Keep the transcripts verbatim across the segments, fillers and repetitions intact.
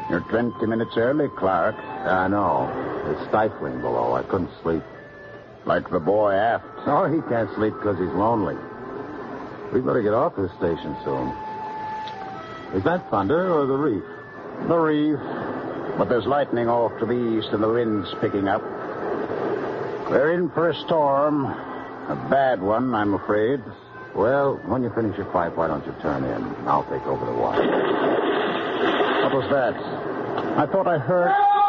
You're twenty minutes early, Clark. I know. It's stifling below. I couldn't sleep. Like the boy aft. Oh, he can't sleep because he's lonely. We better get off this station soon. Is that thunder or the reef? The reef. But there's lightning off to the east and the wind's picking up. We're in for a storm. A bad one, I'm afraid. Well, when you finish your pipe, why don't you turn in? I'll take over the watch. What was that? I thought I heard...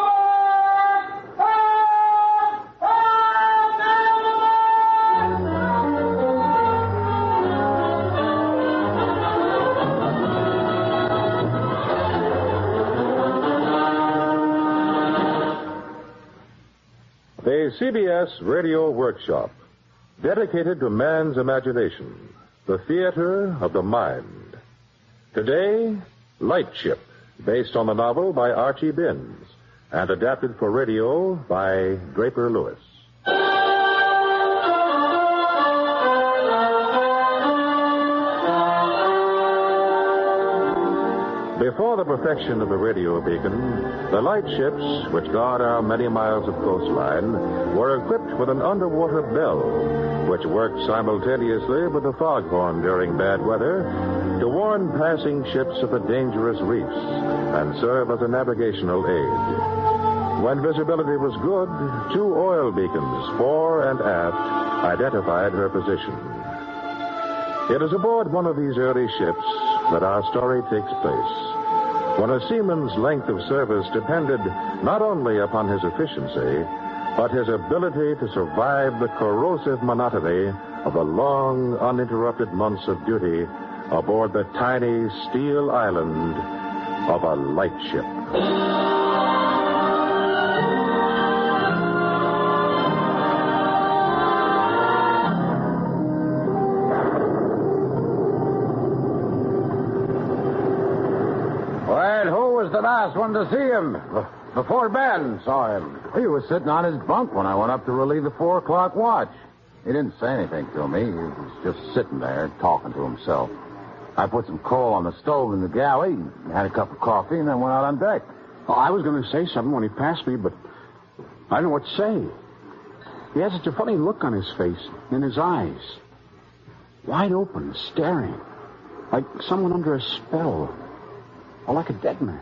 The C B S Radio Workshop, dedicated to man's imagination, the theater of the mind. Today, Lightship, based on the novel by Archie Binns and adapted for radio by Draper Lewis. Before the perfection of the radio beacon, the lightships, which guard our many miles of coastline, were equipped with an underwater bell, which worked simultaneously with the foghorn during bad weather to warn passing ships of the dangerous reefs and serve as a navigational aid. When visibility was good, two oil beacons, fore and aft, identified her position. It is aboard one of these early ships that our story takes place, when a seaman's length of service depended not only upon his efficiency, but his ability to survive the corrosive monotony of the long, uninterrupted months of duty aboard the tiny steel island of a lightship. The last one to see him. Before Ben saw him. He was sitting on his bunk when I went up to relieve the four o'clock watch. He didn't say anything to me. He was just sitting there talking to himself. I put some coal on the stove in the galley, had a cup of coffee, and then went out on deck. Oh, I was going to say something when he passed me, but I don't know what to say. He had such a funny look on his face, in his eyes. Wide open, staring. Like someone under a spell. Or like a dead man.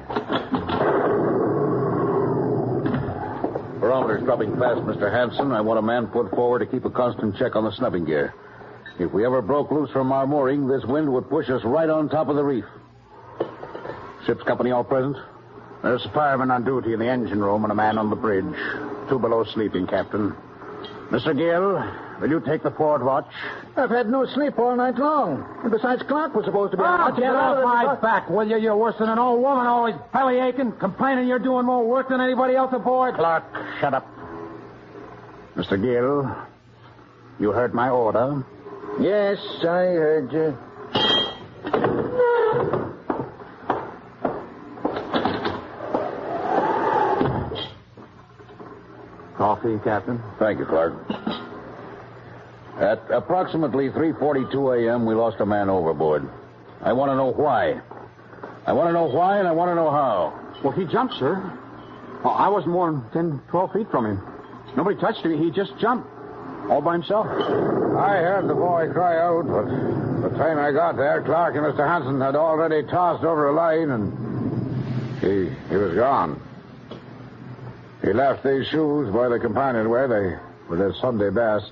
Barometer's dropping fast, Mister Hanson. I want a man put forward to keep a constant check on the snubbing gear. If we ever broke loose from our mooring, this wind would push us right on top of the reef. Ship's company all present? There's a fireman on duty in the engine room and a man on the bridge. Two below sleeping, Captain. Mister Gill, will you take the forward watch? I've had no sleep all night long. And besides, Clark was supposed to be... Oh, on get off my back, will you? You're worse than an old woman, always belly aching, complaining you're doing more work than anybody else aboard. Clark, shut up. Mister Gill, you heard my order? Yes, I heard you. Coffee, Captain? Thank you, Clark. At approximately three forty-two a.m., we lost a man overboard. I want to know why. I want to know why, and I want to know how. Well, he jumped, sir. Oh, I wasn't more than ten, twelve feet from him. Nobody touched him. He just jumped. All by himself. I heard the boy cry out, but by the time I got there, Clark and Mister Hanson had already tossed over a line, and he, he was gone. He left these shoes by the companionway. They were their Sunday best.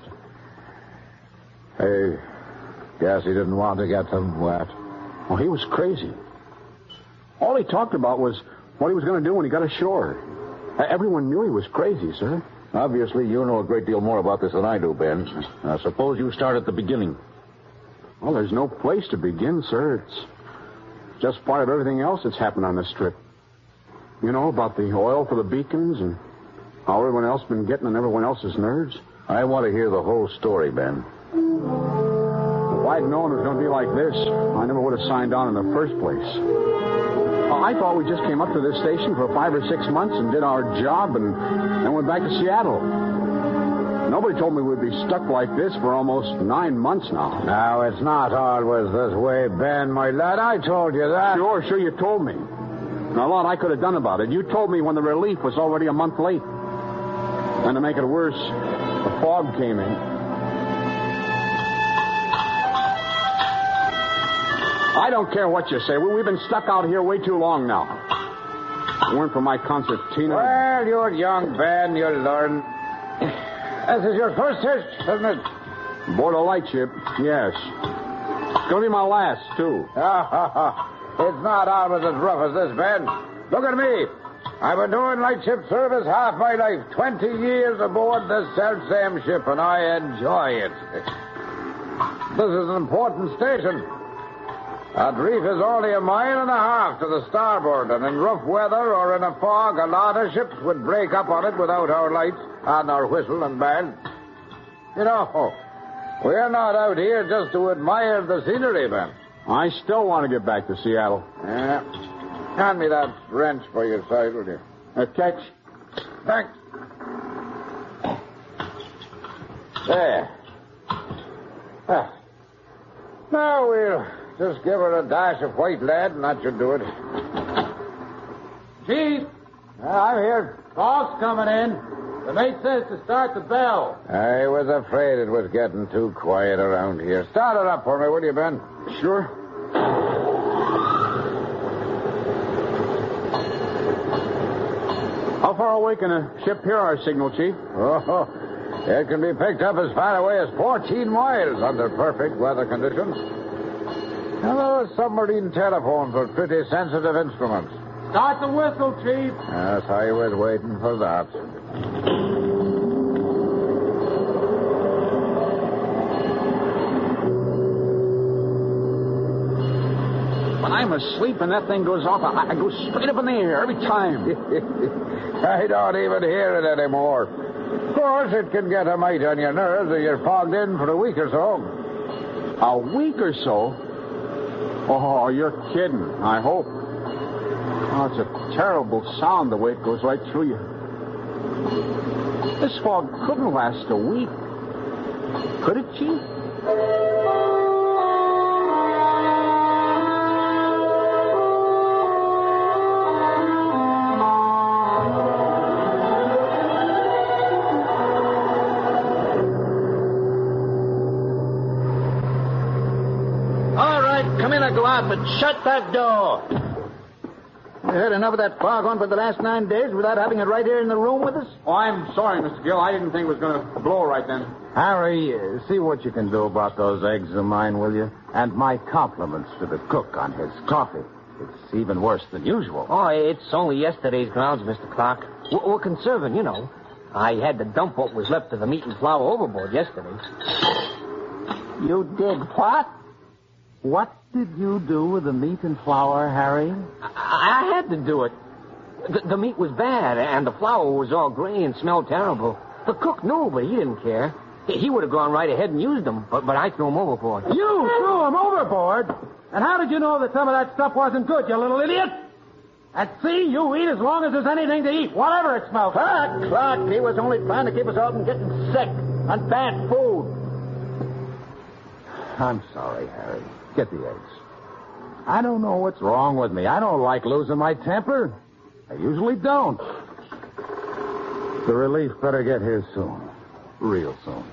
I guess he didn't want to get them wet. Oh, he was crazy. All he talked about was what he was going to do when he got ashore. Uh, everyone knew he was crazy, sir. Obviously, you know a great deal more about this than I do, Ben. Now, suppose you start at the beginning. Well, there's no place to begin, sir. It's just part of everything else that's happened on this trip. You know, about the oil for the beacons and how everyone else been getting on everyone else's nerves. I want to hear the whole story, Ben. If I'd known it was going to be like this, I never would have signed on in the first place. I thought we just came up to this station for five or six months and did our job and then went back to Seattle. Nobody told me we'd be stuck like this for almost nine months now. Now, it's not always this way, Ben, my lad. I told you that. Sure, sure, you told me. a lot I could have done about it. You told me when the relief was already a month late. And to make it worse, the fog came in. I don't care what you say. We, we've been stuck out here way too long now. If it weren't for my concertina. Well, you're young, Ben. You'll learn. This is your first hitch, isn't it? Board a lightship, yes. It's going to be my last, too. It's not always as rough as this, Ben. Look at me. I've been doing lightship service half my life. Twenty years aboard this self-same ship, and I enjoy it. This is an important station. That reef is only a mile and a half to the starboard, and in rough weather or in a fog, a lot of ships would break up on it without our lights and our whistle and band. You know, we're not out here just to admire the scenery, Ben. I still want to get back to Seattle. Yeah. Hand me that wrench by your side, will you? A catch? Thanks. There. Ah. Now we'll just give her a dash of white lead, and that should do it. Chief, Uh, I'm here. fog's coming in. The mate says to start the bell. I was afraid it was getting too quiet around here. Start it up for me, will you, Ben? Sure. How far away can a ship hear our signal, Chief? Oh, it can be picked up as far away as fourteen miles under perfect weather conditions. Now, those submarine telephones are pretty sensitive instruments. Start the whistle, Chief. Yes, I was waiting for that. When I'm asleep and that thing goes off, I, I go straight up in the air every time. I don't even hear it anymore. Of course, it can get a mite on your nerves if you're fogged in for a week or so. A week or so? Oh, you're kidding, I hope. Oh, it's a terrible sound the way it goes right through you. This fog couldn't last a week. Could it, Chief? All right, come in and go out, but shut that door. You heard enough of that fog on for the last nine days without having it right here in the room with us? Oh, I'm sorry, Mister Gill. I didn't think it was going to blow right then. Harry, uh, see what you can do about those eggs of mine, will you? And my compliments to the cook on his coffee. It's even worse than usual. Oh, it's only yesterday's grounds, Mister Clark. We're, we're conserving, you know. I had to dump what was left of the meat and flour overboard yesterday. You did what? What did you do with the meat and flour, Harry? I, I had to do it. The, the meat was bad, and the flour was all gray and smelled terrible. The cook knew, but he didn't care. He, he would have gone right ahead and used them, but, but I threw them overboard. You threw him overboard? And how did you know that some of that stuff wasn't good, you little idiot? At sea, you eat as long as there's anything to eat, whatever it smells like. Clark, Clark, he was only trying to keep us all from getting sick on bad food. I'm sorry, Harry. Get the eggs. I don't know what's wrong with me. I don't like losing my temper. I usually don't. The relief better get here soon. Real soon.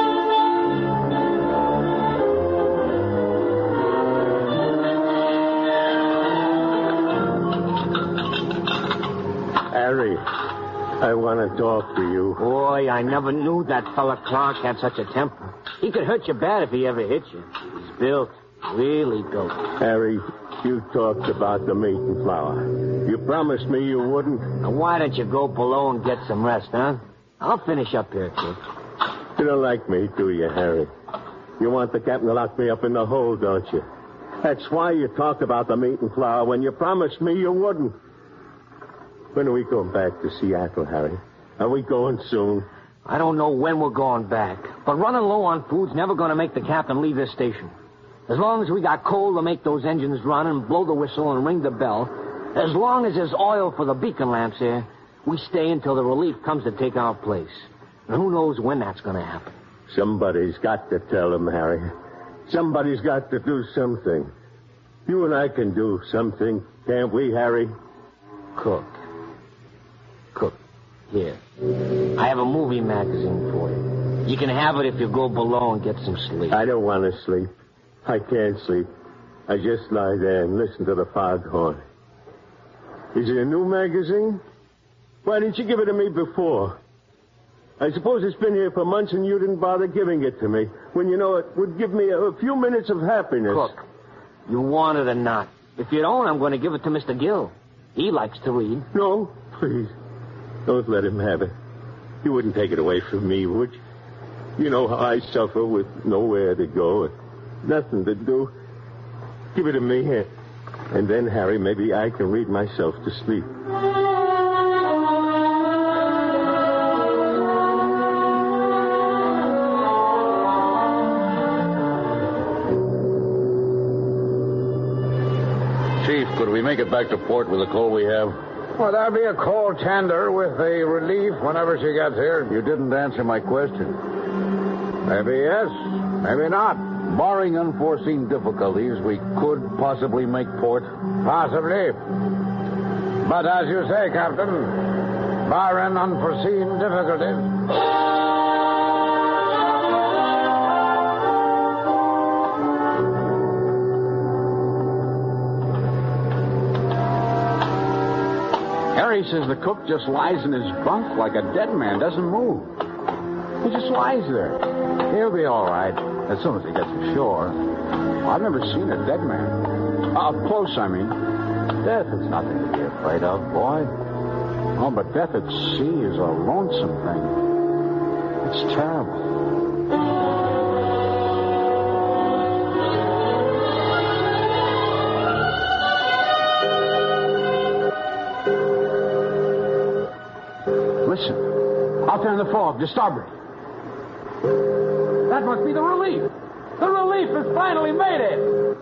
Harry, I want to talk to you. Boy, I never knew that fella Clark had such a temper. He could hurt you bad if he ever hit you. He's built, really built. Harry, you talked about the meat and flour. You promised me you wouldn't. Now, why don't you go below and get some rest, huh? I'll finish up here, kid. You don't like me, do you, Harry? You want the captain to lock me up in the hole, don't you? That's why you talked about the meat and flour when you promised me you wouldn't. When are we going back to Seattle, Harry? Are we going soon? I don't know when we're going back, but running low on food's never going to make the captain leave this station. As long as we got coal to make those engines run and blow the whistle and ring the bell, as long as there's oil for the beacon lamps here, we stay until the relief comes to take our place. And who knows when that's going to happen. Somebody's got to tell him, Harry. Somebody's got to do something. You and I can do something, can't we, Harry? Cook. Cook. Here. I have a movie magazine for you. You can have it if you go below and get some sleep. I don't want to sleep. I can't sleep. I just lie there and listen to the foghorn. Is it a new magazine? Why didn't you give it to me before? I suppose it's been here for months and you didn't bother giving it to me when you know it would give me a, a few minutes of happiness. Cook, you want it or not. If you don't, I'm going to give it to Mister Gill. He likes to read. No, please. Don't let him have it. You wouldn't take it away from me, would you? You know how I suffer with nowhere to go and nothing to do. Give it to me here. And then, Harry, maybe I can read myself to sleep. Chief, could we make it back to port with the coal we have? Well, there'll be a coal tender with the relief whenever she gets here. You didn't answer my question. Maybe yes, maybe not. Barring unforeseen difficulties, we could possibly make port. Possibly. But as you say, Captain, barring unforeseen difficulties. Harry says the cook just lies in his bunk like a dead man, doesn't move. He just lies there. He'll be all right as soon as he gets ashore. I've never seen a dead man. Up close, I mean. Death is nothing to be afraid of, boy. Oh, but death at sea is a lonesome thing. It's terrible. Listen. Out there in the fog, to starboard. That must be the relief. The relief has finally made it.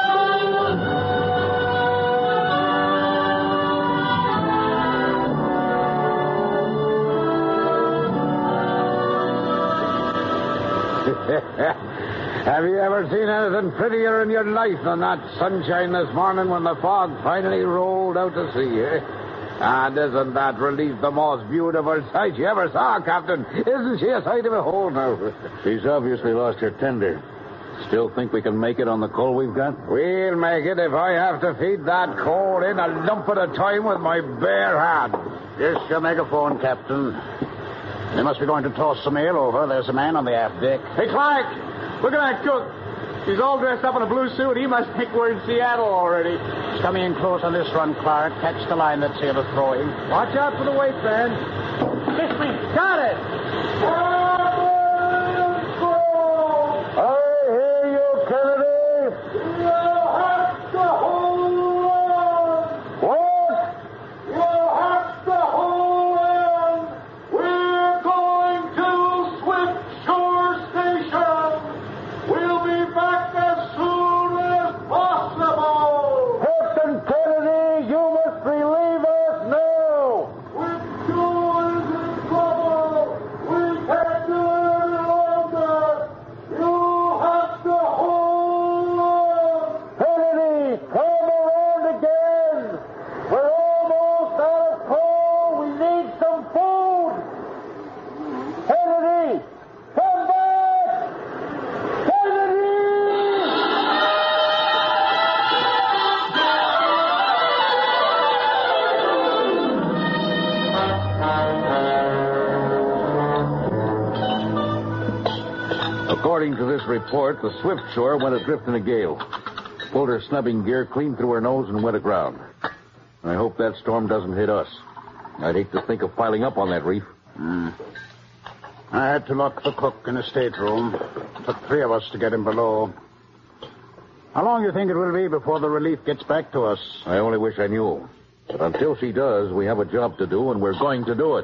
Have you ever seen anything prettier in your life than that sunshine this morning when the fog finally rolled out to sea, eh? And isn't that relief the most beautiful sight you ever saw, Captain? Isn't she a sight to behold now? She's obviously lost her tender. Still think we can make it on the coal we've got? We'll make it if I have to feed that coal in a lump at a time with my bare hands. This is your megaphone, Captain. They must be going to toss some ale over. There's a man on the aft deck. Hey, Clark, look at that cook. He's all dressed up in a blue suit. He must think we're in Seattle already. He's coming in close on this run, Clark. Catch the line that sailor's throwing. Watch out for the waistband. Kiss me. Got it. I hear you, Kennedy. You'll have to hold on. What? You'll have to hold on. We're going to Swift Shore Station. We'll be back as soon as possible. Captain Kennedy, you must relieve us now. Swift Shore is in trouble. We can't do it any longer. You have to hold on. Kennedy, come around again. We're almost out of coal. We need some food. Kennedy, come back. Kennedy! According to this report, the Swift Shore went adrift in a gale. Pulled her snubbing gear clean through her nose and went aground. I hope that storm doesn't hit us. I'd hate to think of piling up on that reef. Mm. I had to lock the cook in a stateroom. Took three of us to get him below. How long do you think it will be before the relief gets back to us? I only wish I knew. But until she does, we have a job to do, and we're going to do it.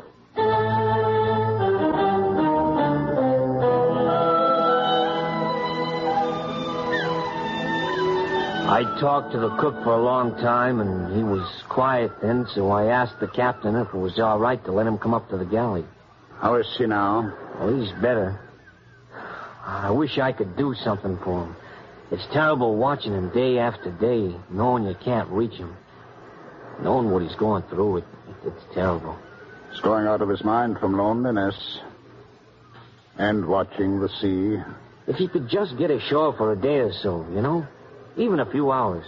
I talked to the cook for a long time, and he was quiet then, so I asked the captain if it was all right to let him come up to the galley. How is she now? Well, he's better. I wish I could do something for him. It's terrible watching him day after day, knowing you can't reach him. Knowing what he's going through, it, it, it's terrible. He's going out of his mind from loneliness and watching the sea. If he could just get ashore for a day or so, you know? Even a few hours.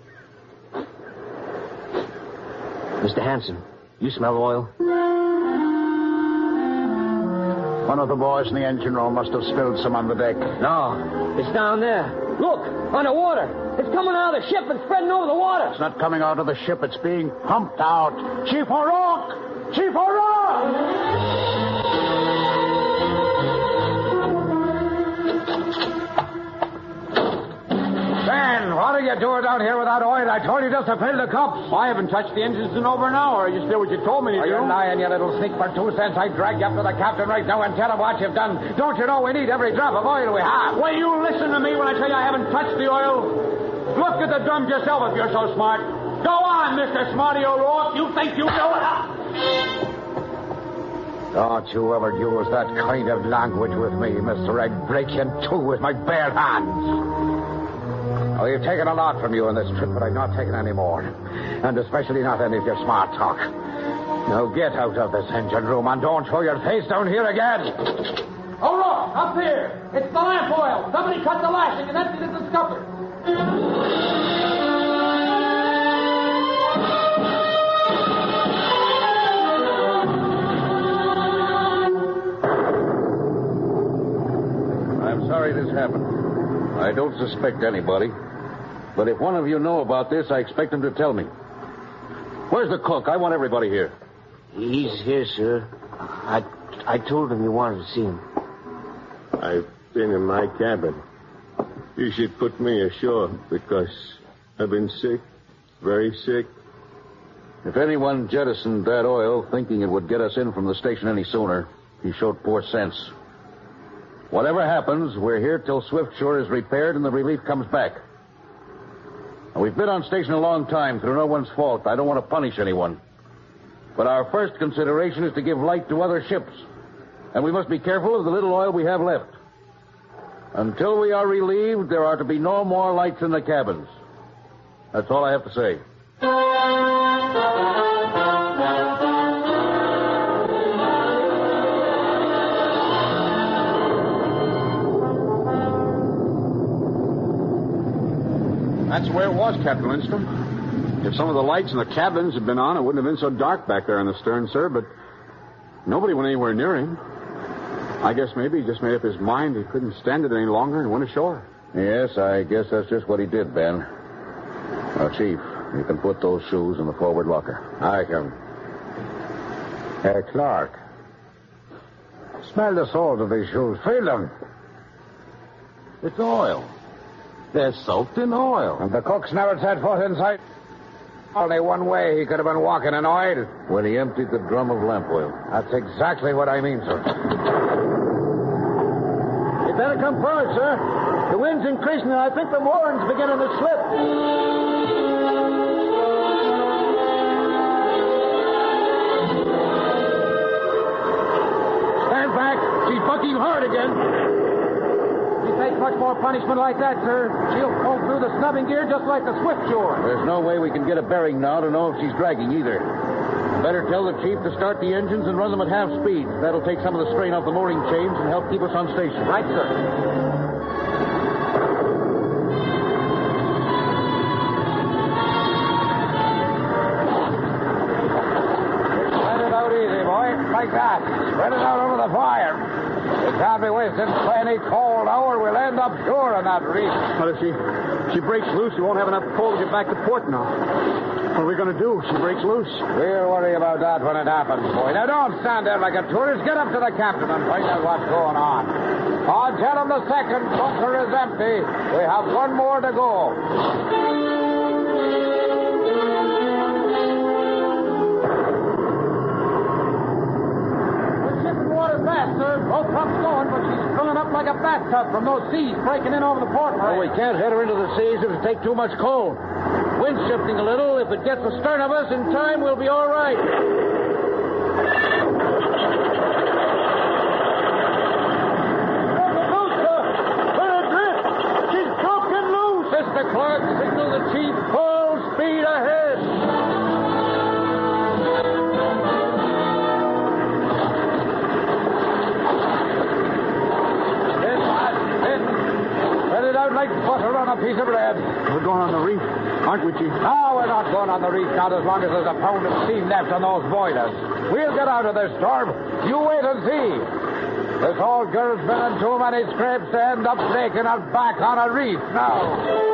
Mister Hanson, you smell oil? One of the boys in the engine room must have spilled some on the deck. No, it's down there. Look, on the water. It's coming out of the ship and spreading over the water. It's not coming out of the ship. It's being pumped out. Chief O'Rourke! Chief O'Rourke! Ben, what are you doing down here with that oil? I told you just to fill the cups. I haven't touched the engines in over an hour. I just did what you told me to Are do. you lying, you little sneak? For two cents, I'd drag you up to the captain right now and tell him what you've done. Don't you know we need every drop of oil we have? Will you listen to me when I tell you I haven't touched the oil? Look at the drums yourself if you're so smart. Go on, Mister Smarty O'Rourke. You think you know it? Don't you ever use that kind of language with me, mister. I'd break you in two with my bare hands. Oh, we've taken a lot from you on this trip, but I've not taken any more. And especially not any of your smart talk. Now get out of this engine room and don't show your face down here again. O'Rourke, up here. It's the lamp oil. Somebody cut the lashing and emptied the scupper. I'm sorry this happened. I don't suspect anybody. But if one of you know about this, I expect him to tell me. Where's the cook? I want everybody here. He's here, sir. I I told him you wanted to see him. I've been in my cabin. You should put me ashore because I've been sick, very sick. If anyone jettisoned that oil thinking it would get us in from the station any sooner, he showed poor sense. Whatever happens, we're here till Swiftshore is repaired and the relief comes back. Now, we've been on station a long time through no one's fault. I don't want to punish anyone. But our first consideration is to give light to other ships. And we must be careful of the little oil we have left. Until we are relieved, there are to be no more lights in the cabins. That's all I have to say. That's the way it was, Captain Lindstrom. If some of the lights in the cabins had been on, it wouldn't have been so dark back there in the stern, sir, but nobody went anywhere near him. I guess maybe he just made up his mind he couldn't stand it any longer and went ashore. Yes, I guess that's just what he did, Ben. Now, Chief, you can put those shoes in the forward locker. I can. Hey, Clark. Smell the soles of these shoes. Feel them. It's oil. They're soaked in oil. And the cook's never set foot inside. Only one way he could have been walking in oil. When he emptied the drum of lamp oil. That's exactly what I mean, sir. You better come forward, sir. The wind's increasing, and I think the mooring's beginning to slip. Stand back. She's bucking hard again. If you take much more punishment like that, sir, she'll pull through the snubbing gear just like the Swiftshore. There's no way we can get a bearing now to know if she's dragging either. Better tell the Chief to start the engines and run them at half speed. That'll take some of the strain off the mooring chains and help keep us on station. Right, sir. Like that. Spread it out over the fire. It can't be wasted plenty cold hour. We'll end up sure on that reef. But if she, she breaks loose, we won't have enough coal to get back to port now. What are we going to do? She breaks loose. We'll worry about that when it happens, boy. Now, don't stand there like a tourist. Get up to the captain and find out what's going on. Oh, tell him the second bunker is empty. We have one more to go. Fast, sir. Both pump's going, but she's filling up like a bathtub from those seas breaking in over the port. Oh, we can't head her into the seas if it takes too much coal. Wind's shifting a little. If it gets astern of us in time, we'll be all right. Loose, sir. We're adrift. She's broken loose. Mister Clark, signal the Chief full speed ahead. a piece of bread. We're going on the reef, aren't we, Chief? No, we're not going on the reef, not as long as there's a pound of steam left on those boilers. We'll get out of this storm. You wait and see. This old girl's been in too many scrapes to end up taking her back on a reef now.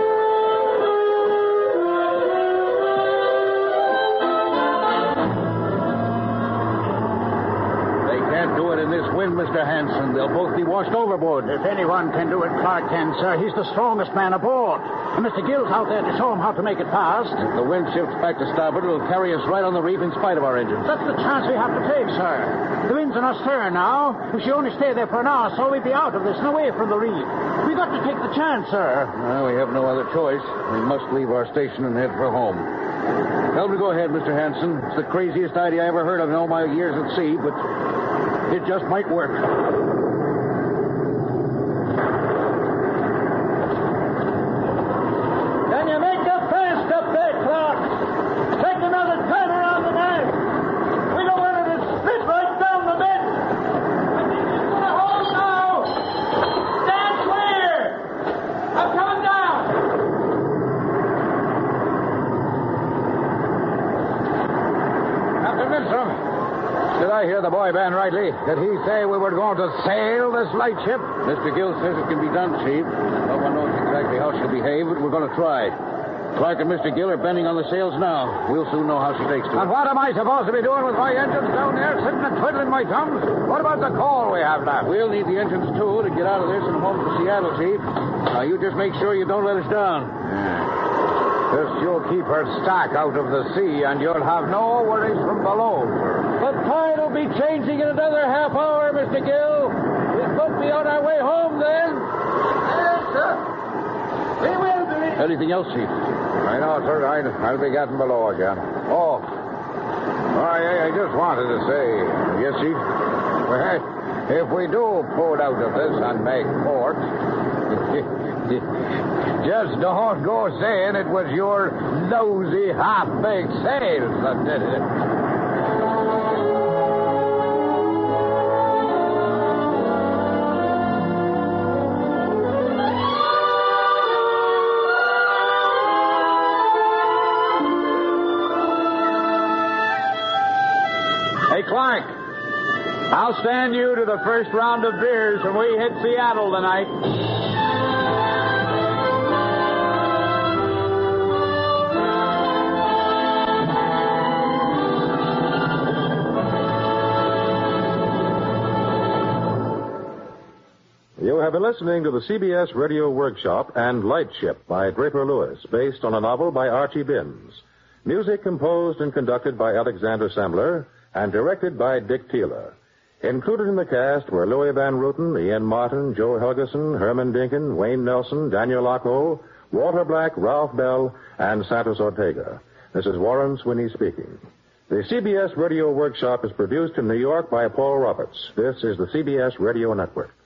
Can't do it in this wind, Mister Hanson. They'll both be washed overboard. If anyone can do it, Clark can, sir. He's the strongest man aboard. And Mister Gill's out there to show him how to make it fast. If the wind shifts back to starboard, it'll carry us right on the reef in spite of our engines. That's the chance we have to take, sir. The wind's in our stern now. We should only stay there for an hour, so we'd be out of this and away from the reef. We've got to take the chance, sir. Well, we have no other choice. We must leave our station and head for home. Tell me to go ahead, Mister Hanson. It's the craziest idea I ever heard of in all my years at sea, but it just might work. Can you make it fast up there, Clark? Take another turn around the mast. We don't want it to split right down the bend. I think it's going to hold now. Stand clear. I'm coming down. Captain Lindstrom, did I hear the boy Ben rightly? Did he say we were going to sail this lightship? Mister Gill says it can be done, Chief. No one knows exactly how she'll behave, but we're going to try. Clark and Mister Gill are bending on the sails now. We'll soon know how she takes to And it. what am I supposed to be doing with my engines down there, sitting and twiddling my thumbs? What about the coal we have left? We'll need the engines, too, to get out of this and home to Seattle, Chief. Now, you just make sure you don't let us down. Just you'll keep her stack out of the sea, and you'll have no worries from below. The tide will be changing in another half hour, Mister Gill. We could be on our way home then. Yes, sir. We will be. Anything else, Chief? I know, sir. I, I'll be getting below again. Oh. Oh, I, I just wanted to say, yes, Chief? Well, if we do pull out of this and make port, just don't go saying it was your nosy, half-baked sails that did it. Hey, Clark, I'll stand you to the first round of beers when we hit Seattle tonight. You have been listening to the C B S Radio Workshop and Lightship by Draper Lewis, based on a novel by Archie Binns. Music composed and conducted by Alexander Sembler and directed by Dick Teeler. Included in the cast were Louis Van Ruten, Ian Martin, Joe Helgeson, Herman Dinkin, Wayne Nelson, Daniel Locko, Walter Black, Ralph Bell, and Santos Ortega. This is Warren Swinney speaking. The C B S Radio Workshop is produced in New York by Paul Roberts. This is the C B S Radio Network.